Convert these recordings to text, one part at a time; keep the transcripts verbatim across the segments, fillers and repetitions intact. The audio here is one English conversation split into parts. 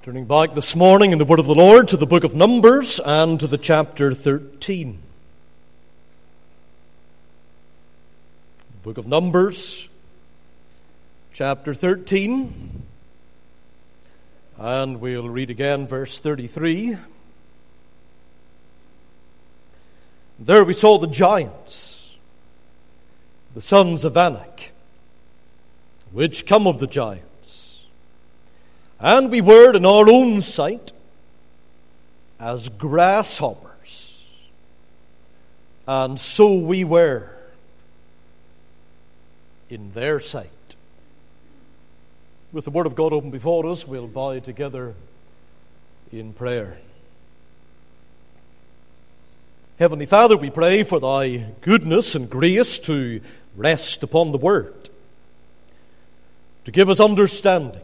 Turning back this morning in the Word of the Lord to the book of Numbers and to the chapter thirteen. The book of Numbers, chapter thirteen, and we'll read again verse thirty-three. There we saw the giants, the sons of Anak, which come of the giants. And we were in our own sight as grasshoppers, and so we were in their sight. With the Word of God open before us, we'll bow together in prayer. Heavenly Father, we pray for Thy goodness and grace to rest upon the Word, to give us understanding,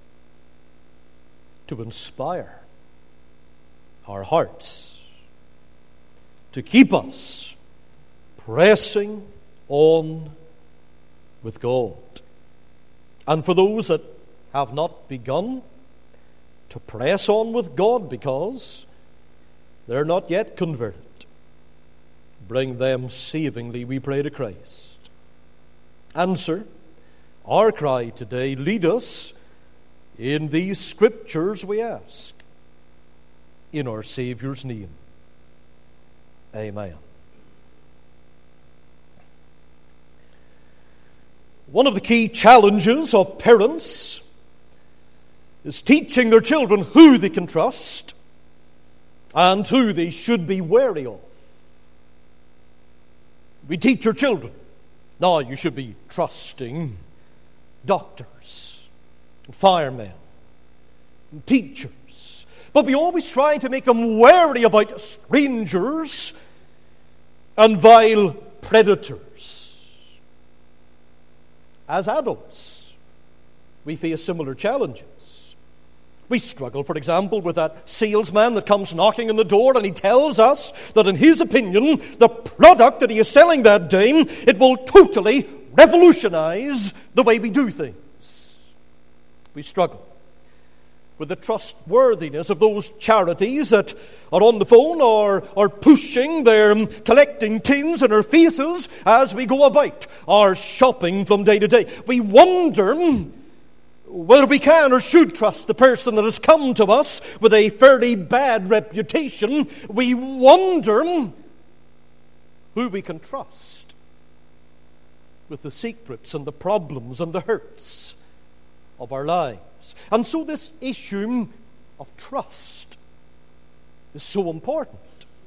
to inspire our hearts, to keep us pressing on with God. And for those that have not begun to press on with God because they're not yet converted, bring them savingly, we pray, to Christ. Answer our cry today. Lead us in these scriptures, we ask, in our Savior's name. Amen. One of the key challenges of parents is teaching their children who they can trust and who they should be wary of. We teach our children, now you should be trusting doctors, firemen, and teachers. But we always try to make them wary about strangers and vile predators. As adults, we face similar challenges. We struggle, for example, with that salesman that comes knocking on the door and he tells us that in his opinion, the product that he is selling that day, it will totally revolutionize the way we do things. We struggle with the trustworthiness of those charities that are on the phone or are pushing their collecting tins in our faces as we go about our shopping from day to day. We wonder whether we can or should trust the person that has come to us with a fairly bad reputation. We wonder who we can trust with the secrets and the problems and the hurts of our lives. And so this issue of trust is so important.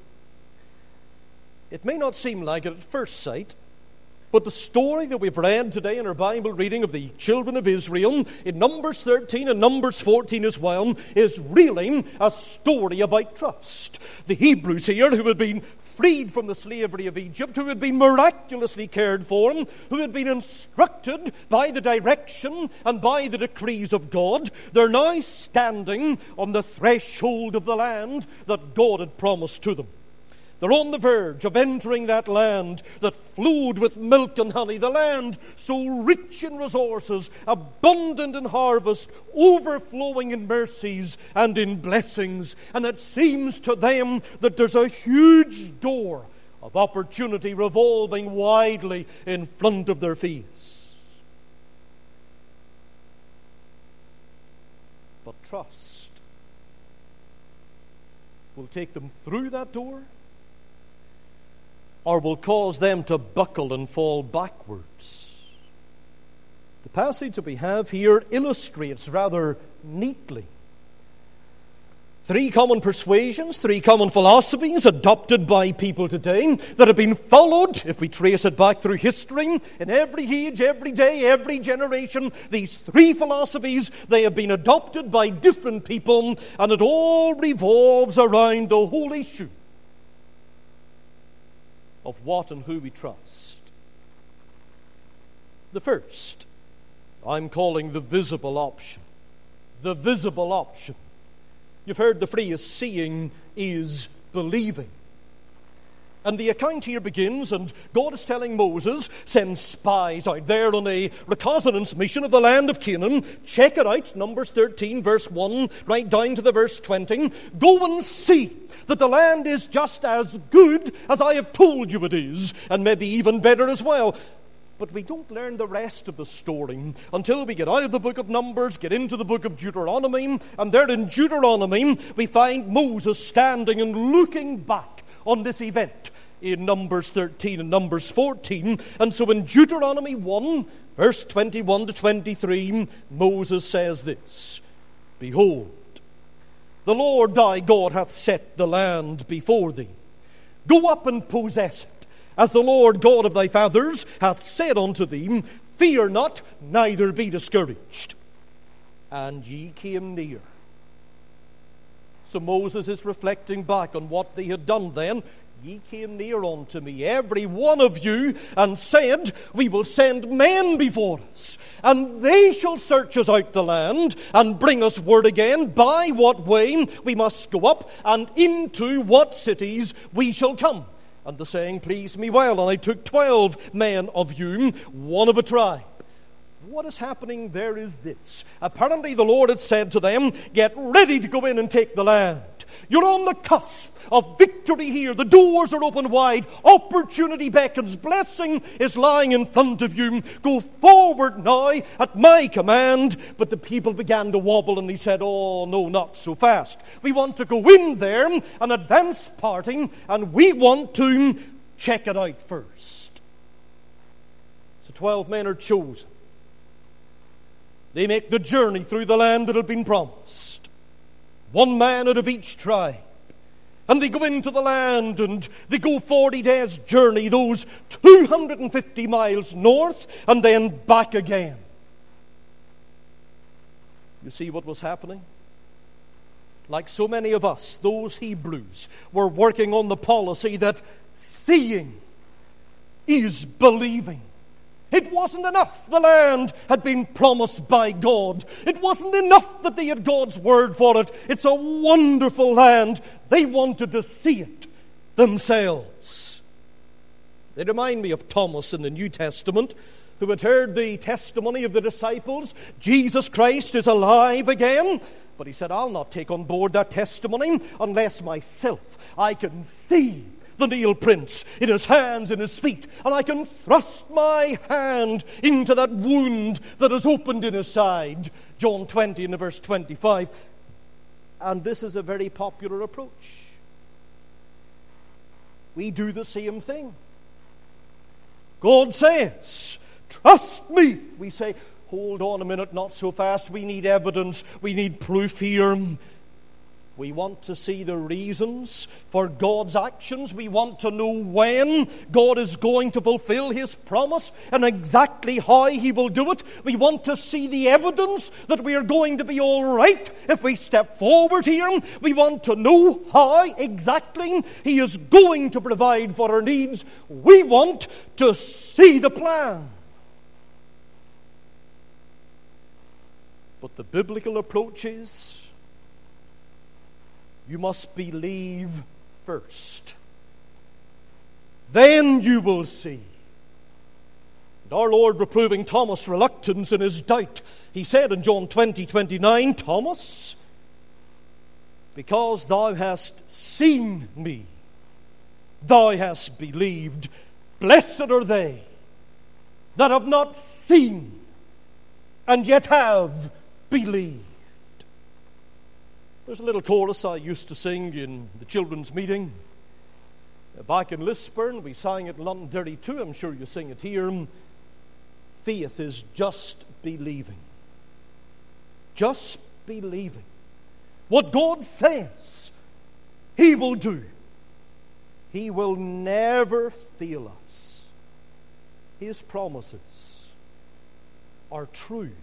It may not seem like it at first sight, but the story that we've read today in our Bible reading of the children of Israel in Numbers thirteen and Numbers fourteen as well is really a story about trust. The Hebrews here, who had been freed from the slavery of Egypt, who had been miraculously cared for, who had been instructed by the direction and by the decrees of God, they're now standing on the threshold of the land that God had promised to them. They're on the verge of entering that land that flowed with milk and honey, the land so rich in resources, abundant in harvest, overflowing in mercies and in blessings. And it seems to them that there's a huge door of opportunity revolving widely in front of their face. But trust will take them through that door, or will cause them to buckle and fall backwards. The passage that we have here illustrates rather neatly three common persuasions, three common philosophies adopted by people today that have been followed, if we trace it back through history, in every age, every day, every generation. These three philosophies, they have been adopted by different people, and it all revolves around the whole issue of what and who we trust. The first, I'm calling the visible option. The visible option. You've heard the phrase, seeing is believing. And the account here begins, and God is telling Moses, send spies out there on a reconnaissance mission of the land of Canaan. Check it out, Numbers thirteen, verse one, right down to the verse twenty. Go and see that the land is just as good as I have told you it is, and maybe even better as well. But we don't learn the rest of the story until we get out of the book of Numbers, get into the book of Deuteronomy, and there in Deuteronomy we find Moses standing and looking back on this event in Numbers thirteen and Numbers fourteen. And so in Deuteronomy one, verse twenty-one to twenty-three, Moses says this, Behold, the Lord thy God hath set the land before thee. Go up and possess it, as the Lord God of thy fathers hath said unto thee. Fear not, neither be discouraged. And ye came near. So Moses is reflecting back on what they had done then. Ye came near unto me, every one of you, and said, We will send men before us, and they shall search us out the land, and bring us word again by what way we must go up, and into what cities we shall come. And the saying pleased me well, and I took twelve men of you, one of a tribe. What is happening there is this. Apparently the Lord had said to them, Get ready to go in and take the land. You're on the cusp of victory here. The doors are open wide. Opportunity beckons. Blessing is lying in front of you. Go forward now at my command. But the people began to wobble, and they said, Oh, no, not so fast. We want to go in there, an advance party, and we want to check it out first. So twelve men are chosen. They make the journey through the land that had been promised. One man out of each tribe. And they go into the land, and they go forty days' journey, those two hundred fifty miles north, and then back again. You see what was happening? Like so many of us, those Hebrews were working on the policy that seeing is believing. It wasn't enough the land had been promised by God. It wasn't enough that they had God's word for it. It's a wonderful land. They wanted to see it themselves. They remind me of Thomas in the New Testament, who had heard the testimony of the disciples. Jesus Christ is alive again. But he said, I'll not take on board that testimony unless myself I can see the nail prints in his hands and his feet, and I can thrust my hand into that wound that is opened in his side. John twenty and verse twenty-five. And this is a very popular approach. We do the same thing. God says, trust me. We say, hold on a minute, not so fast. We need evidence. We need proof here. We want to see the reasons for God's actions. We want to know when God is going to fulfill His promise and exactly how He will do it. We want to see the evidence that we are going to be all right if we step forward here. We want to know how exactly He is going to provide for our needs. We want to see the plan. But the biblical approach is, you must believe first. Then you will see. And our Lord, reproving Thomas' reluctance and his doubt, He said in John twenty, twenty-nine, Thomas, because thou hast seen me, thou hast believed. Blessed are they that have not seen and yet have believed. There's a little chorus I used to sing in the children's meeting. Back in Lisburn, we sang it in Londonderry too. I'm sure you sing it here. Faith is just believing. Just believing. What God says, He will do. He will never fail us. His promises are true.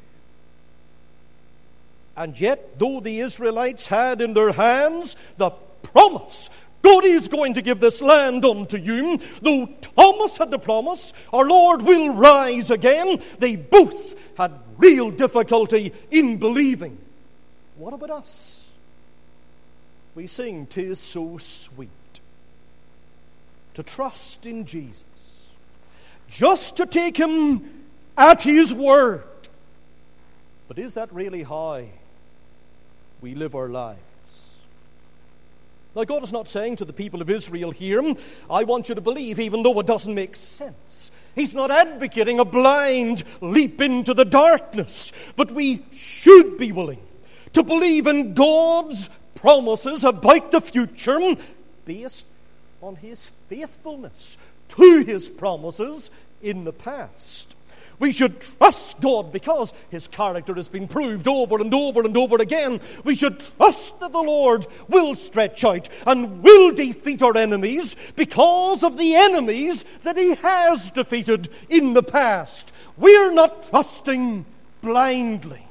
And yet, though the Israelites had in their hands the promise, God is going to give this land unto you. Though Thomas had the promise, our Lord will rise again, they both had real difficulty in believing. What about us? We sing, "'Tis so sweet to trust in Jesus, just to take him at his word. But is that really how we live our lives? Now, God is not saying to the people of Israel here, I want you to believe even though it doesn't make sense. He's not advocating a blind leap into the darkness. But we should be willing to believe in God's promises about the future based on his faithfulness to his promises in the past. We should trust God because his character has been proved over and over and over again. We should trust that the Lord will stretch out and will defeat our enemies because of the enemies that he has defeated in the past. We're not trusting blindly,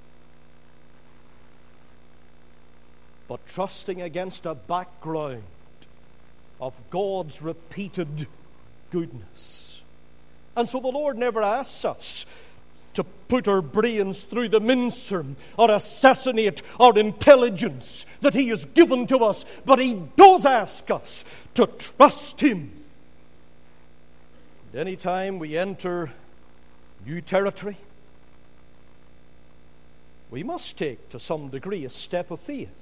but trusting against a background of God's repeated goodness. And so the Lord never asks us to put our brains through the mincer or assassinate our intelligence that he has given to us, but he does ask us to trust him. And any time we enter new territory, we must take to some degree a step of faith.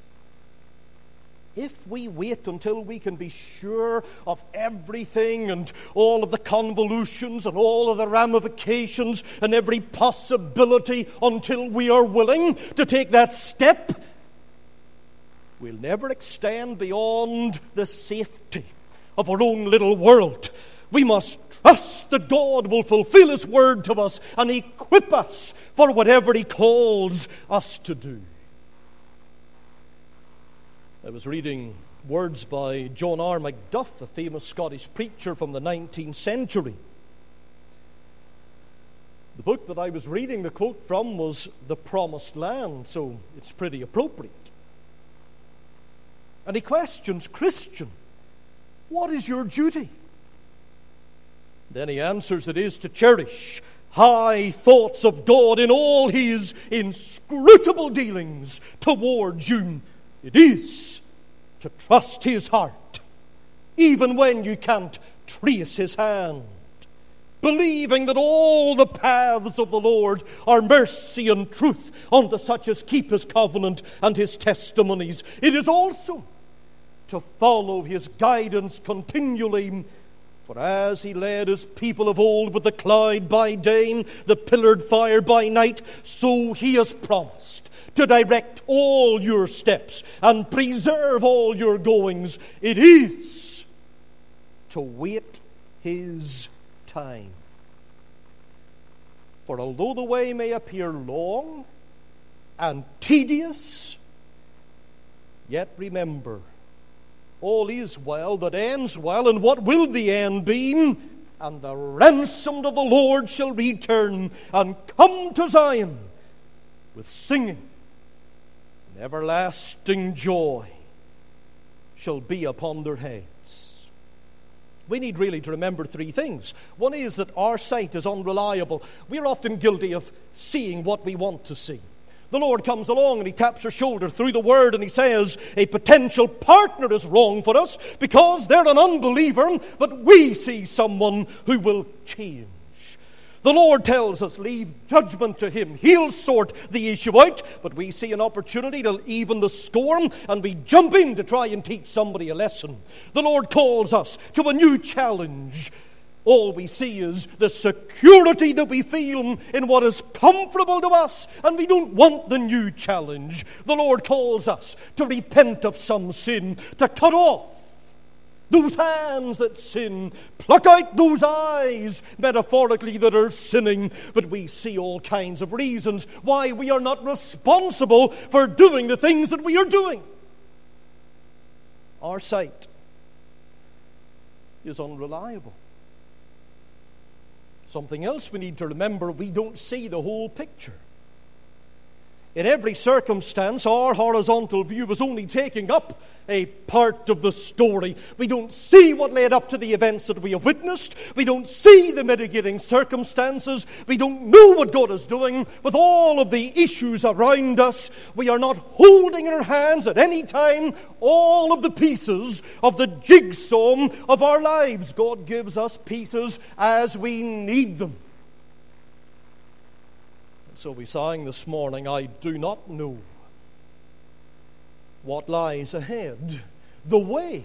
If we wait until we can be sure of everything and all of the convolutions and all of the ramifications and every possibility until we are willing to take that step, we'll never extend beyond the safety of our own little world. We must trust that God will fulfill his word to us and equip us for whatever he calls us to do. I was reading words by John R. Macduff, a famous Scottish preacher from the nineteenth century. The book that I was reading the quote from was The Promised Land, so it's pretty appropriate. And he questions, Christian, what is your duty? Then he answers, it is to cherish high thoughts of God in all his inscrutable dealings towards you. It is to trust his heart, even when you can't trace his hand, believing that all the paths of the Lord are mercy and truth unto such as keep his covenant and his testimonies. It is also to follow his guidance continually, for as he led his people of old with the cloud by day, the pillared fire by night, so he has promised to direct all your steps and preserve all your goings. It is to wait his time. For although the way may appear long and tedious, yet remember, all is well that ends well, and what will the end be? And the ransomed of the Lord shall return and come to Zion with singing. And everlasting joy shall be upon their heads. We need really to remember three things. One is that our sight is unreliable. We're often guilty of seeing what we want to see. The Lord comes along and he taps our shoulder through the word and he says a potential partner is wrong for us because they're an unbeliever, but we see someone who will change. The Lord tells us, leave judgment to him. He'll sort the issue out. But we see an opportunity to even the score, and we jump in to try and teach somebody a lesson. The Lord calls us to a new challenge. All we see is the security that we feel in what is comfortable to us, and we don't want the new challenge. The Lord calls us to repent of some sin, to cut off those hands that sin, pluck out those eyes, metaphorically, that are sinning. But we see all kinds of reasons why we are not responsible for doing the things that we are doing. Our sight is unreliable. Something else we need to remember, we don't see the whole picture. In every circumstance, our horizontal view is only taking up a part of the story. We don't see what led up to the events that we have witnessed. We don't see the mitigating circumstances. We don't know what God is doing with all of the issues around us. We are not holding in our hands at any time all of the pieces of the jigsaw of our lives. God gives us pieces as we need them. So we sang this morning, I do not know what lies ahead. The way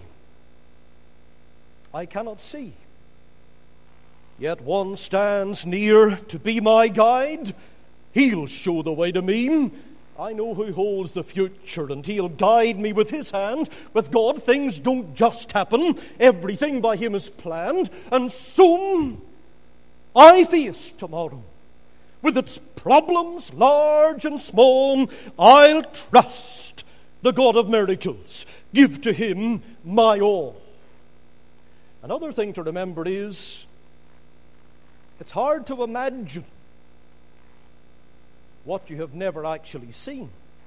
I cannot see. Yet one stands near to be my guide. He'll show the way to me. I know who holds the future, and he'll guide me with his hand. With God, things don't just happen. Everything by him is planned. And soon I face tomorrow. With its problems, large and small, I'll trust the God of miracles. Give to him my all. Another thing to remember is, it's hard to imagine what you have never actually seen.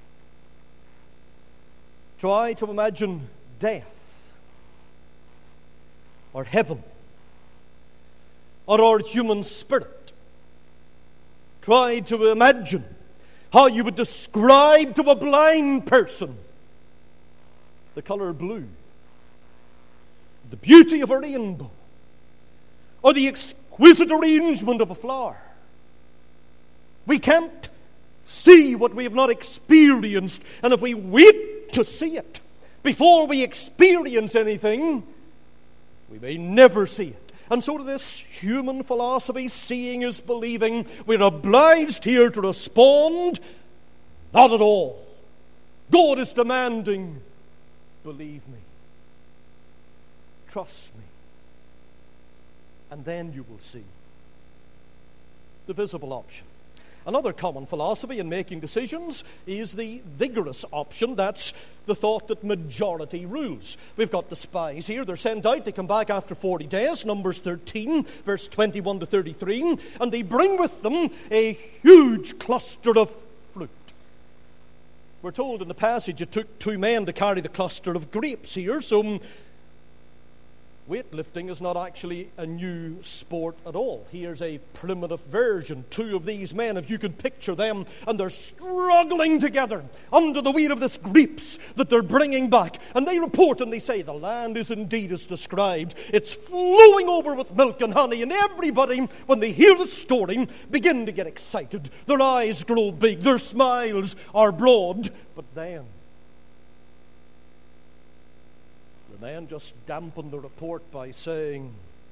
Try to imagine death, or heaven, or our human spirit. Try to imagine how you would describe to a blind person the color blue, the beauty of a rainbow, or the exquisite arrangement of a flower. We can't see what we have not experienced, and if we wait to see it before we experience anything, we may never see it. And so to this human philosophy, seeing is believing, we're obliged here to respond, not at all. God is demanding, believe me, trust me, and then you will see the visible option. Another common philosophy in making decisions is the vigorous option. That's the thought that majority rules. We've got the spies here. They're sent out. They come back after forty days. Numbers thirteen, verse twenty-one to thirty-three. And they bring with them a huge cluster of fruit. We're told in the passage it took two men to carry the cluster of grapes here. So weightlifting is not actually a new sport at all. Here's a primitive version. Two of these men, if you can picture them, and they're struggling together under the weight of this grapes that they're bringing back. And they report and they say, the land is indeed as described. It's flowing over with milk and honey. And everybody, when they hear the story, begin to get excited. Their eyes grow big. Their smiles are broad. But then the man just dampened the report by saying,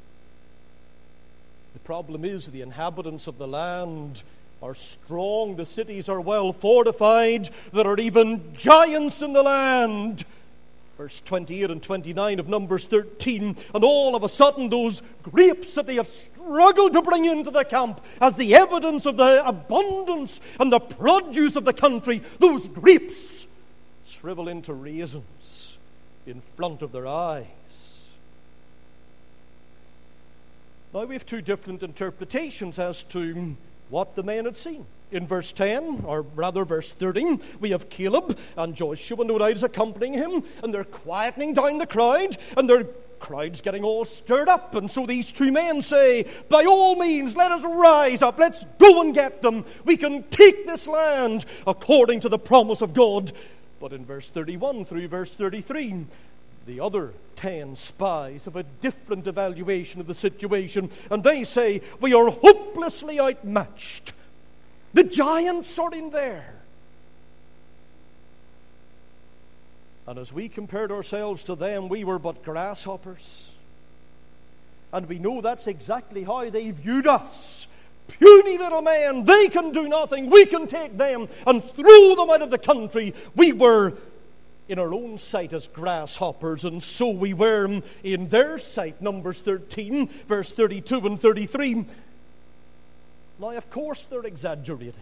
the problem is the inhabitants of the land are strong, the cities are well fortified, there are even giants in the land. Verse twenty-eight and twenty-nine of Numbers thirteen, and all of a sudden those grapes that they have struggled to bring into the camp as the evidence of the abundance and the produce of the country, those grapes shrivel into raisins in front of their eyes. Now we have two different interpretations as to what the men had seen. In verse ten, or rather verse thirteen, we have Caleb and Joshua, no doubt, is accompanying him, and they're quietening down the crowd, and their crowd's getting all stirred up. And so these two men say, by all means, let us rise up, let's go and get them. We can take this land according to the promise of God. But in verse thirty-one through verse thirty-three, the other ten spies have a different evaluation of the situation, and they say, we are hopelessly outmatched. The giants are in there. And as we compared ourselves to them, we were but grasshoppers. And we know that's exactly how they viewed us. Puny little men, they can do nothing. We can take them and throw them out of the country. We were in our own sight as grasshoppers, and so we were in their sight. Numbers thirteen, verse thirty-two and thirty-three. Now, of course, they're exaggerating.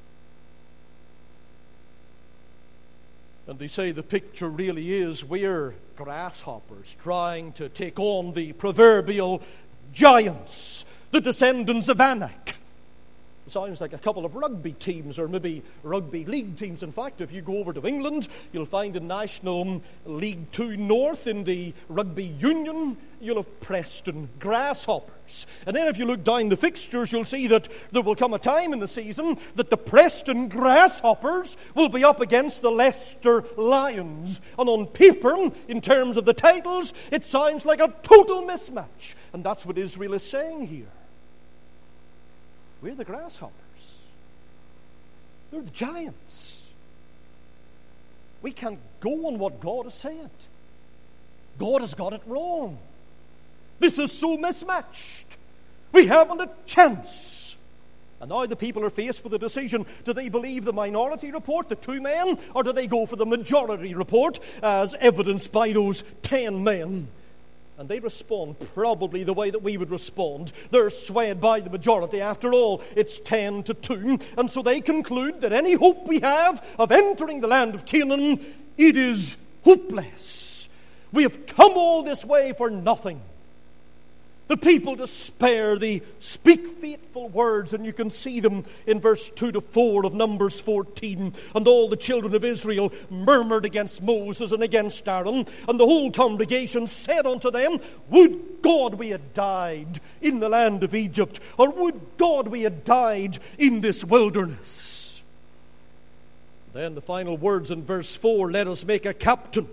And they say the picture really is we're grasshoppers trying to take on the proverbial giants, the descendants of Anak. Sounds like a couple of rugby teams, or maybe rugby league teams. In fact, if you go over to England, you'll find in National League Two North in the Rugby Union, you'll have Preston Grasshoppers. And then if you look down the fixtures, you'll see that there will come a time in the season that the Preston Grasshoppers will be up against the Leicester Lions. And on paper, in terms of the titles, it sounds like a total mismatch. And that's what Israel is saying here. We're the grasshoppers. They're the giants. We can't go on what God has said. God has got it wrong. This is so mismatched. We haven't a chance. And now the people are faced with a decision. Do they believe the minority report, the two men, or do they go for the majority report as evidenced by those ten men? And they respond probably the way that we would respond. They're swayed by the majority. After all, it's ten to two. And so they conclude that any hope we have of entering the land of Canaan, it is hopeless. We have come all this way for nothing. The people despair. They speak fateful words, and you can see them in verse two to four of Numbers fourteen. And all the children of Israel murmured against Moses and against Aaron, and the whole congregation said unto them, Would God we had died in the land of Egypt, or would God we had died in this wilderness. Then the final words in verse four, Let us make a captain.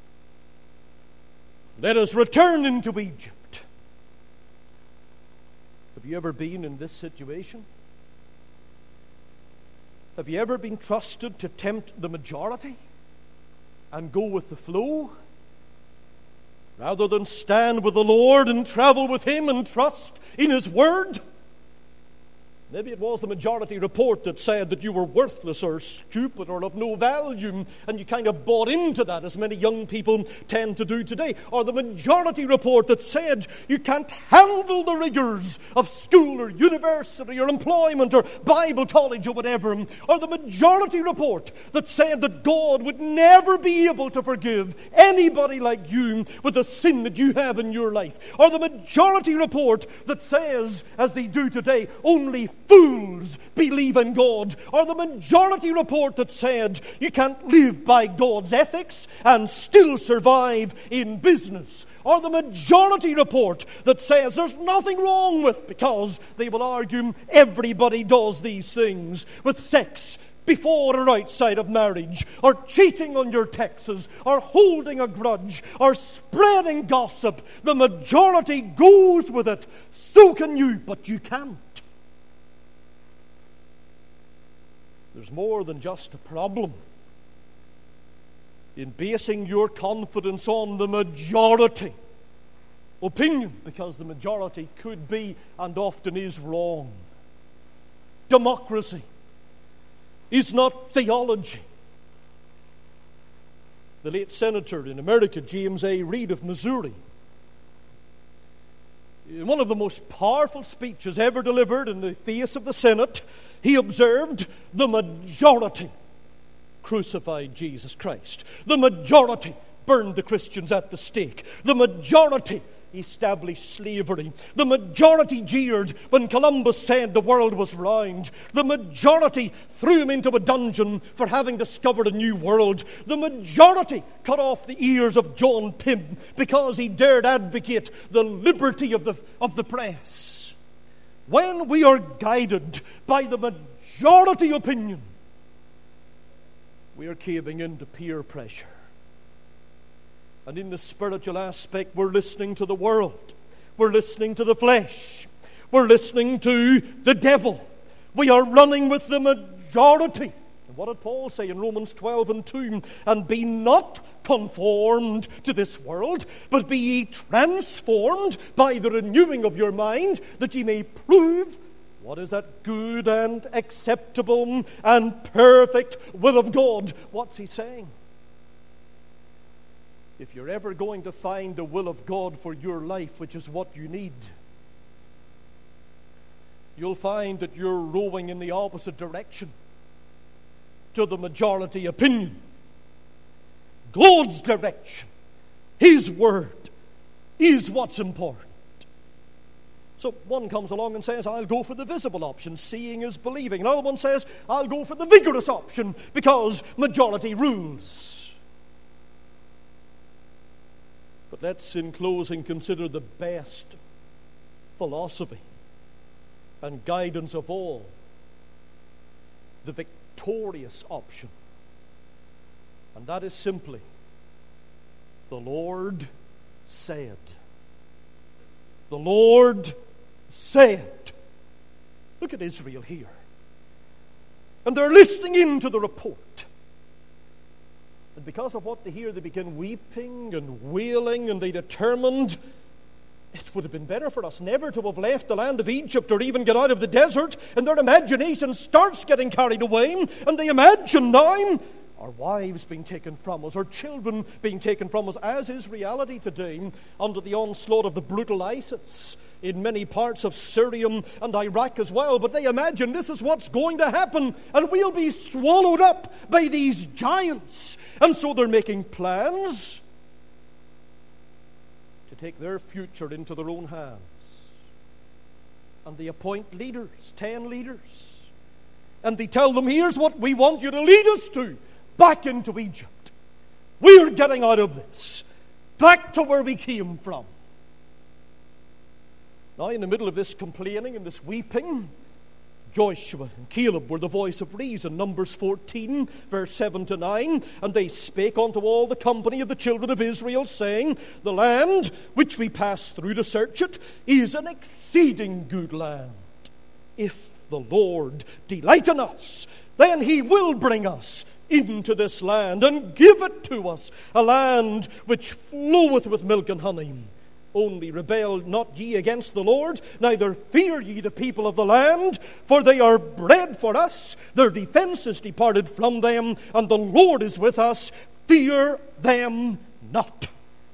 Let us return into Egypt. Have you ever been in this situation? Have you ever been trusted to tempt the majority and go with the flow, rather than stand with the Lord and travel with Him and trust in His Word? Maybe it was the majority report that said that you were worthless or stupid or of no value, and you kind of bought into that, as many young people tend to do today. Or the majority report that said you can't handle the rigors of school or university or employment or Bible college or whatever. Or the majority report that said that God would never be able to forgive anybody like you with the sin that you have in your life. Or the majority report that says, as they do today, only fools believe in God. Or the majority report that said you can't live by God's ethics and still survive in business. Or the majority report that says there's nothing wrong with, because they will argue everybody does these things, with sex before or outside of marriage, or cheating on your taxes, or holding a grudge, or spreading gossip. The majority goes with it. So can you, but you can't. There's more than just a problem in basing your confidence on the majority opinion, because the majority could be and often is wrong. Democracy is not theology. The late senator in America, James A. Reed of Missouri, in one of the most powerful speeches ever delivered in the face of the Senate, he observed, the majority crucified Jesus Christ. The majority burned the Christians at the stake. The majority established slavery. The majority jeered when Columbus said the world was round. The majority threw him into a dungeon for having discovered a new world. The majority cut off the ears of John Pym because he dared advocate the liberty of the, of the press. When we are guided by the majority opinion, we are caving into peer pressure. And in the spiritual aspect, we're listening to the world. We're listening to the flesh. We're listening to the devil. We are running with the majority. And what did Paul say in Romans twelve and two? And be not conformed to this world, but be ye transformed by the renewing of your mind, that ye may prove what is that good and acceptable and perfect will of God. What's he saying? If you're ever going to find the will of God for your life, which is what you need, you'll find that you're rowing in the opposite direction to the majority opinion. God's direction, His Word, is what's important. So one comes along and says, I'll go for the visible option, seeing is believing. Another one says, I'll go for the vigorous option because majority rules. But let's, in closing, consider the best philosophy and guidance of all, the victorious option. And that is simply, the Lord said. The Lord said. Look at Israel here. And they're listening in to the report. And because of what they hear, they begin weeping and wailing, and they determined, it would have been better for us never to have left the land of Egypt or even get out of the desert. And their imagination starts getting carried away, and they imagine now our wives being taken from us, our children being taken from us, as is reality today under the onslaught of the brutal ISIS in many parts of Syria and Iraq as well. But they imagine this is what's going to happen, and we'll be swallowed up by these giants. And so they're making plans to take their future into their own hands. And they appoint leaders, ten leaders. And they tell them, here's what we want you to lead us to. Back into Egypt. We're getting out of this. Back to where we came from. Now, in the middle of this complaining and this weeping, Joshua and Caleb were the voice of reason. Numbers fourteen, verse seven to nine. And they spake unto all the company of the children of Israel, saying, the land which we passed through to search it is an exceeding good land. If the Lord delight in us, then he will bring us into this land, and give it to us, a land which floweth with milk and honey. Only rebel not ye against the Lord, neither fear ye the people of the land, for they are bread for us, their defense is departed from them, and the Lord is with us, fear them not.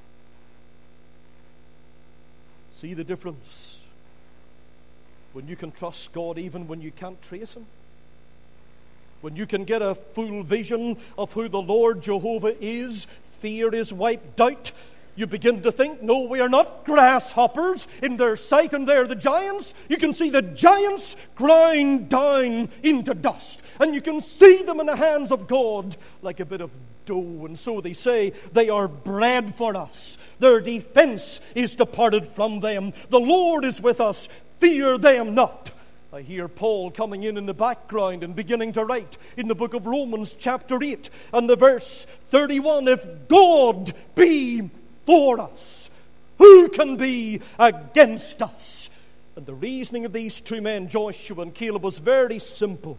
See the difference when you can trust God even when you can't trace him? When you can get a full vision of who the Lord Jehovah is, fear is wiped out. You begin to think, no, we are not grasshoppers in their sight, and they're the giants. You can see the giants grind down into dust, and you can see them in the hands of God like a bit of dough. And so they say, they are bread for us. Their defense is departed from them. The Lord is with us. Fear them not. I hear Paul coming in in the background and beginning to write in the book of Romans chapter eight and the verse thirty-one, if God be for us, who can be against us? And the reasoning of these two men, Joshua and Caleb, was very simple.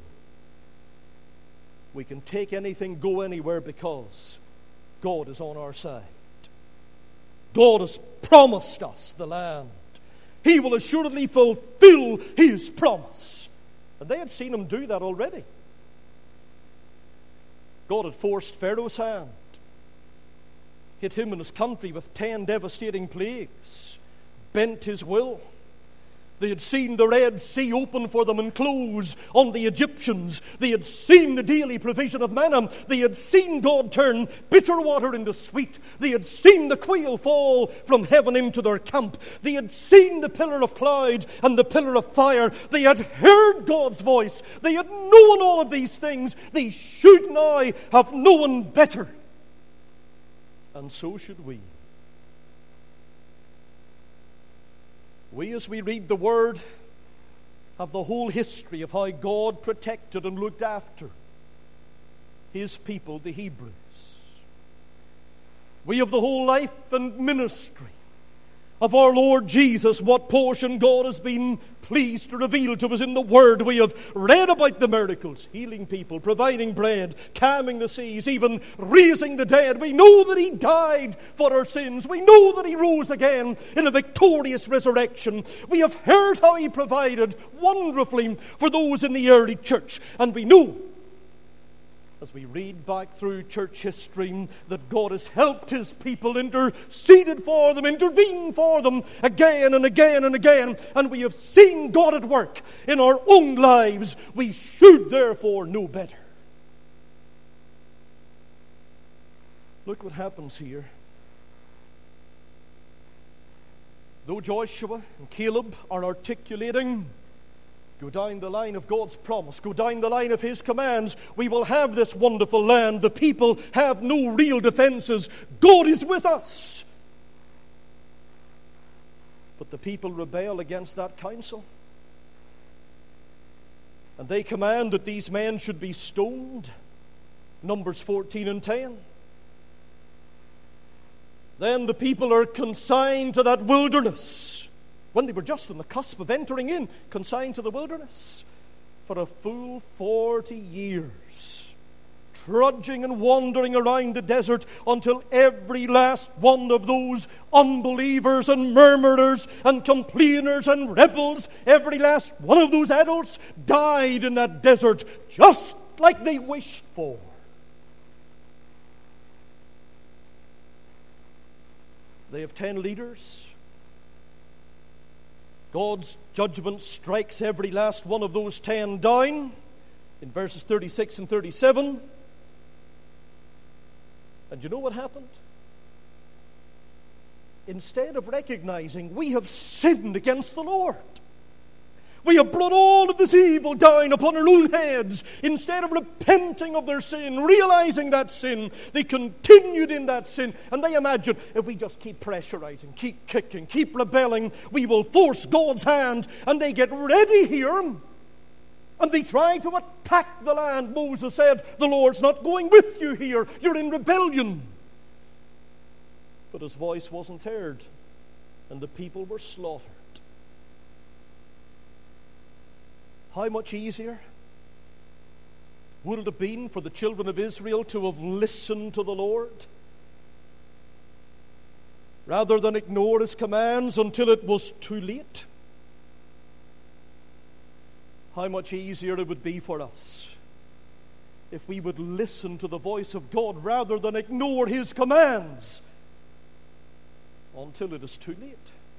We can take anything, go anywhere, because God is on our side. God has promised us the land. He will assuredly fulfill his promise. And they had seen him do that already. God had forced Pharaoh's hand, hit him and his country with ten devastating plagues, bent his will. They had seen the Red Sea open for them and close on the Egyptians. They had seen the daily provision of manna. They had seen God turn bitter water into sweet. They had seen the quail fall from heaven into their camp. They had seen the pillar of cloud and the pillar of fire. They had heard God's voice. They had known all of these things. They should now have known better. And so should we. We, as we read the Word, have the whole history of how God protected and looked after his people, the Hebrews. We have the whole life and ministry of our Lord Jesus, what portion God has been pleased to reveal to us in the Word. We have read about the miracles, healing people, providing bread, calming the seas, even raising the dead. We know that he died for our sins. We know that he rose again in a victorious resurrection. We have heard how he provided wonderfully for those in the early church. And we know, as we read back through church history, that God has helped his people, interceded for them, intervened for them again and again and again. And we have seen God at work in our own lives. We should therefore know better. Look what happens here. though Joshua and Caleb are articulating, go down the line of God's promise, go down the line of His commands, we will have this wonderful land. The people have no real defenses. God is with us. But the people rebel against that counsel. And they command that these men should be stoned. Numbers fourteen and ten. Then the people are consigned to that wilderness, when they were just on the cusp of entering in, consigned to the wilderness for a full forty years, trudging and wandering around the desert until every last one of those unbelievers and murmurers and complainers and rebels, every last one of those adults died in that desert just like they wished for. They have ten leaders. God's judgment strikes every last one of those ten down in verses thirty-six and thirty-seven. And you know what happened? Instead of recognizing we have sinned against the Lord, we have brought all of this evil down upon our own heads. Instead of repenting of their sin, realizing that sin, they continued in that sin. And they imagine, if we just keep pressurizing, keep kicking, keep rebelling, we will force God's hand. And they get ready here, and they try to attack the land. Moses said, the Lord's not going with you here. You're in rebellion. But his voice wasn't heard, and the people were slaughtered. How much easier would it have been for the children of Israel to have listened to the Lord rather than ignore His commands until it was too late? How much easier it would be for us if we would listen to the voice of God rather than ignore His commands until it is too late.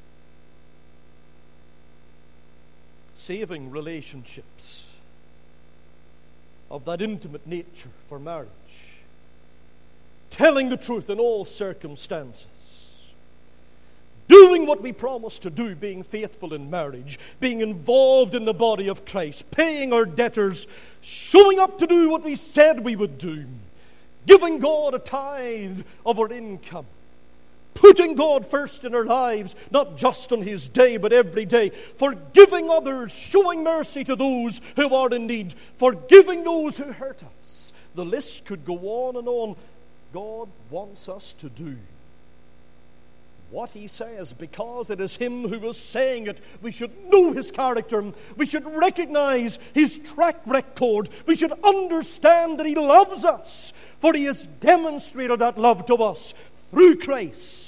Saving relationships of that intimate nature for marriage, telling the truth in all circumstances, doing what we promised to do, being faithful in marriage, being involved in the body of Christ, paying our debtors, showing up to do what we said we would do, giving God a tithe of our income, putting God first in our lives, not just on His day, but every day. Forgiving others, showing mercy to those who are in need, forgiving those who hurt us. The list could go on and on. God wants us to do what He says, because it is Him who is saying it. We should know His character. We should recognize His track record. We should understand that He loves us, for He has demonstrated that love to us through Christ.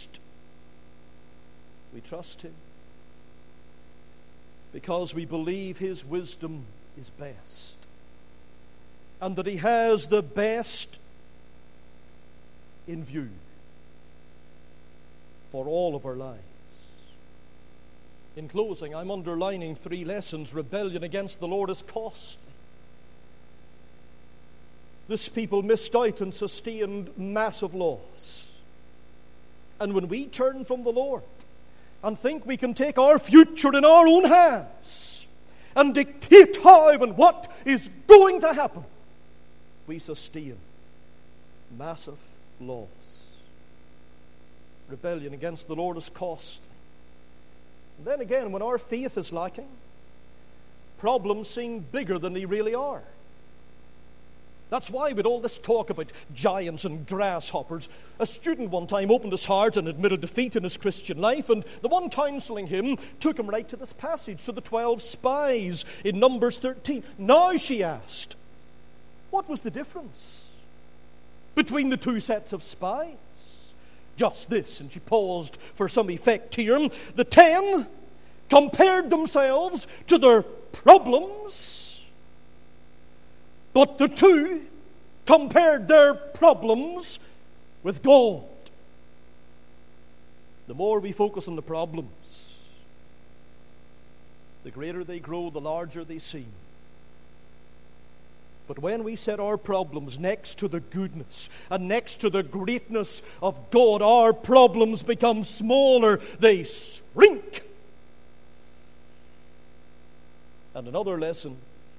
We trust Him because we believe His wisdom is best, and that He has the best in view for all of our lives. In closing, I'm underlining three lessons. Rebellion against the Lord is costly. This people missed out and sustained massive loss. And when we turn from the Lord and think we can take our future in our own hands and dictate how and what is going to happen, we sustain massive loss. Rebellion against the Lord is costly. And then again, when our faith is lacking, problems seem bigger than they really are. That's why with all this talk about giants and grasshoppers, a student one time opened his heart and admitted defeat in his Christian life, and the one counseling him took him right to this passage, to the twelve spies in Numbers thirteen. Now, she asked, what was the difference between the two sets of spies? Just this, and she paused for some effect here. The ten compared themselves to their problems, but the two compared their problems with God. The more we focus on the problems, the greater they grow, the larger they seem. But when we set our problems next to the goodness and next to the greatness of God, our problems become smaller. They shrink. And another lesson,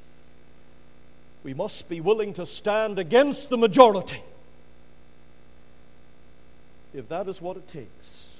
we must be willing to stand against the majority, if that is what it takes.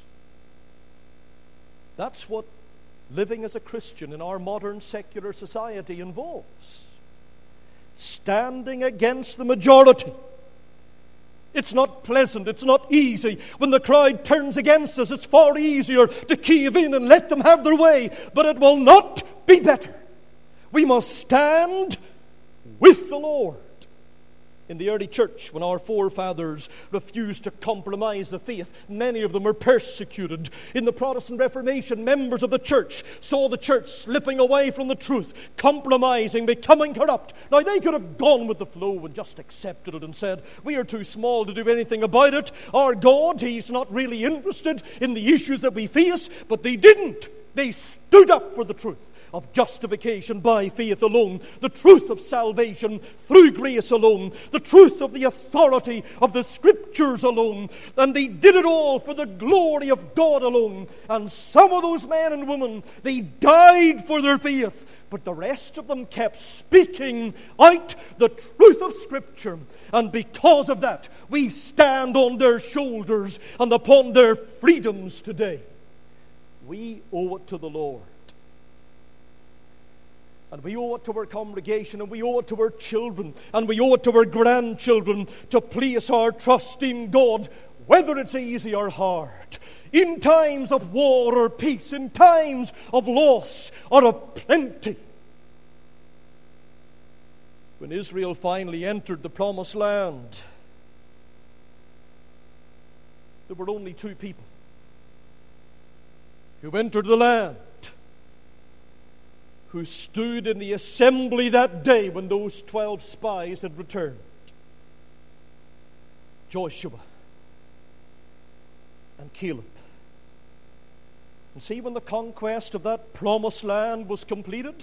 That's what living as a Christian in our modern secular society involves. Standing against the majority. It's not pleasant, it's not easy. When the crowd turns against us, it's far easier to cave in and let them have their way. But it will not be better. We must stand with the Lord. In the early church, when our forefathers refused to compromise the faith, many of them were persecuted. In the Protestant Reformation, members of the church saw the church slipping away from the truth, compromising, becoming corrupt. Now, they could have gone with the flow and just accepted it and said, we are too small to do anything about it. Our God, He's not really interested in the issues that we face. But they didn't. They stood up for the truth of justification by faith alone, the truth of salvation through grace alone, the truth of the authority of the Scriptures alone. And they did it all for the glory of God alone. And some of those men and women, they died for their faith, but the rest of them kept speaking out the truth of Scripture. And because of that, we stand on their shoulders and upon their freedoms today. We owe it to the Lord. And we owe it to our congregation, and we owe it to our children, and we owe it to our grandchildren to place our trust in God, whether it's easy or hard, in times of war or peace, in times of loss or of plenty. When Israel finally entered the Promised Land, there were only two people who entered the land, who stood in the assembly that day when those twelve spies had returned. Joshua and Caleb. And see, when the conquest of that promised land was completed,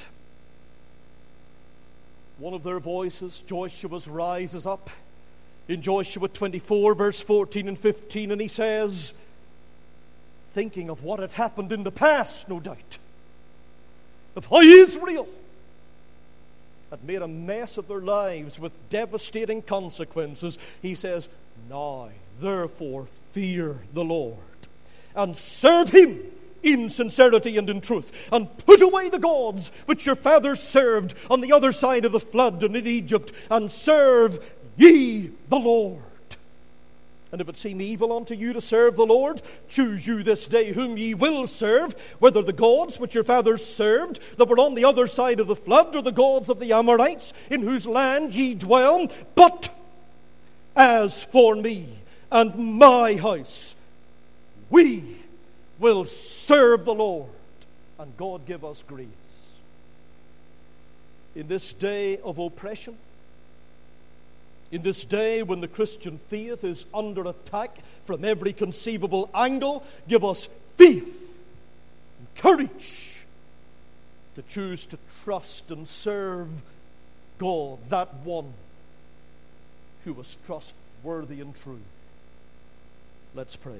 one of their voices, Joshua's, rises up in Joshua twenty-four, verse fourteen and fifteen, and he says, thinking of what had happened in the past, no doubt, of how Israel had made a mess of their lives with devastating consequences, he says, now, therefore, fear the Lord, and serve Him in sincerity and in truth, and put away the gods which your fathers served on the other side of the flood and in Egypt, and serve ye the Lord. And if it seem evil unto you to serve the Lord, choose you this day whom ye will serve, whether the gods which your fathers served that were on the other side of the flood, or the gods of the Amorites in whose land ye dwell. But as for me and my house, we will serve the Lord. And God give us grace. In this day of oppression, in this day when the Christian faith is under attack from every conceivable angle, give us faith and courage to choose to trust and serve God, that one who was trustworthy and true. Let's pray.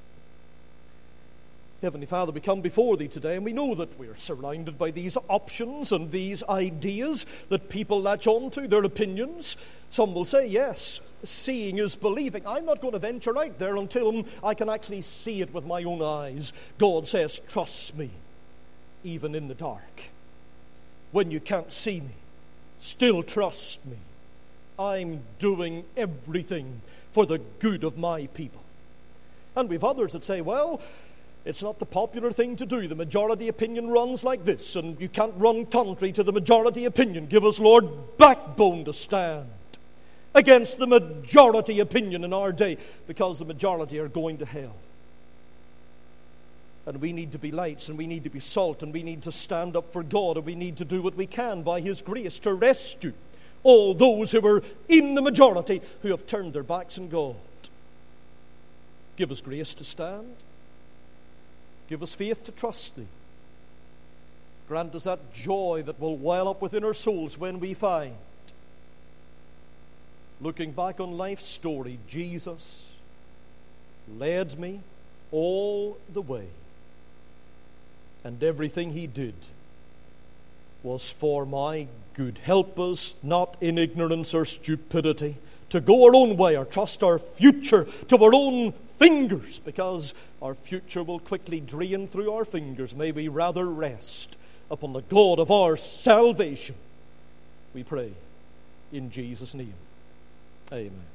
Heavenly Father, we come before Thee today, and we know that we are surrounded by these options and these ideas that people latch on to, their opinions. Some will say, yes, seeing is believing. I'm not going to venture out there until I can actually see it with my own eyes. God says, trust me, even in the dark. When you can't see me, still trust me. I'm doing everything for the good of my people. And we've others that say, well, it's not the popular thing to do. The majority opinion runs like this, and you can't run contrary to the majority opinion. Give us, Lord, backbone to stand against the majority opinion in our day, because the majority are going to hell. And we need to be lights, and we need to be salt, and we need to stand up for God, and we need to do what we can by His grace to rescue all those who are in the majority who have turned their backs on God. Give us grace to stand. Give us faith to trust Thee. Grant us that joy that will well up within our souls when we find looking back on life's story, Jesus led me all the way. And everything he did was for my good. Help us not in ignorance or stupidity to go our own way or trust our future to our own fingers, because our future will quickly drain through our fingers. May we rather rest upon the God of our salvation. We pray in Jesus' name. Amen.